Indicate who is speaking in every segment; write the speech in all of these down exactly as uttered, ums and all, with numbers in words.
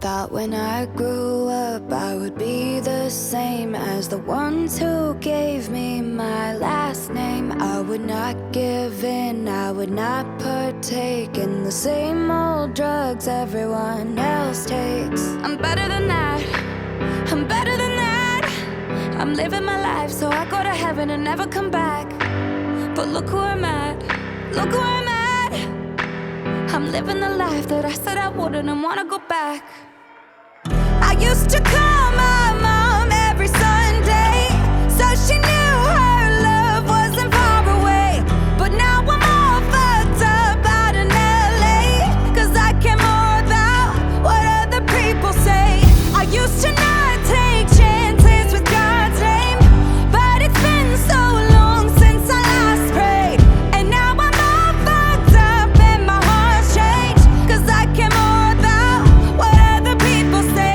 Speaker 1: thought when I grew up I would be the same as the ones who gave me my last name. I would not give in, I would not partake in the same old drugs everyone else takes. I'm better than that, I'm better than that. I'm living my life so I go to heaven and never come back. But look who I'm at, look who I'm at. I'm living the life that I said I wouldn't and wanna go back. I used to call my mom every Sunday, so she knew her love wasn't far away. But now I'm all fucked up out in L A, cause I care more about what other people say. I used to not take chances with God's name, but it's been so long since I last prayed. And now I'm all fucked up and my heart's changed, cause I care more about what other people say.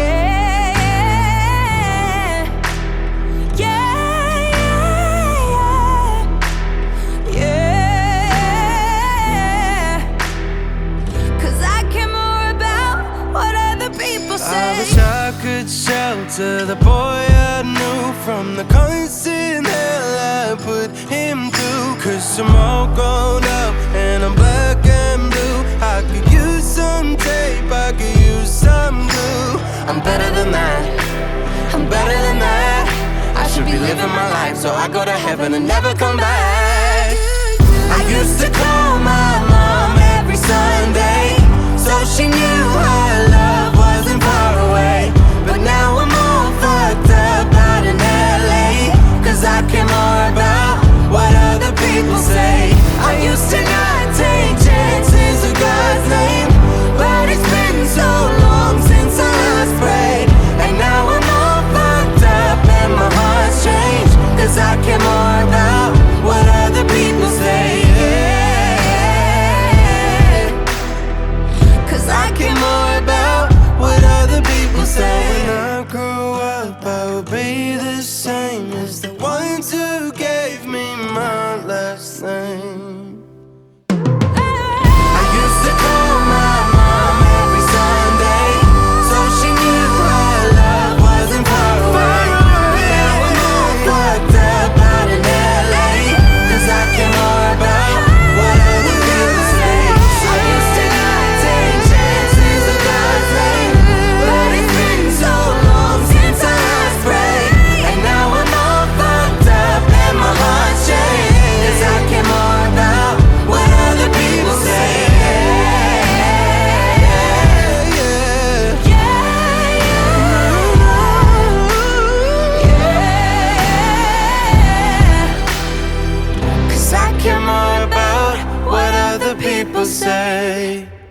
Speaker 2: I wish I could shelter the boy I knew from the constant hell I put him through. Cause I'm all grown up and I'm black and blue. I could use some tape, I could use some glue. I'm better than that, I'm better than that. I should be living my life so I go to heaven and never come back. I used to call my mom every Sunday, so she knew her love wasn't far away. But now I'm all fucked up out in L A, cause I care more about what other people say. I used to not take chances with God's name, but it's been so long since I last prayed. And now I'm all fucked up and my heart's changed, cause I care more about what other people say. Cause I care more about what other people say. When I grew up I would be the same as the ones who gave me my last name. I used to call my mom every Sunday, so she knew her love wasn't far away. Now I'm all fucked up out in L A, cause I care more about what other people say. I used to not take chances with God's name, but it's been so long since I last prayed. And now I'm all fucked up and my heart's changed, cause I care more about what other people say. Yeah, yeah, yeah, yeah. Cause I care more about what other people say.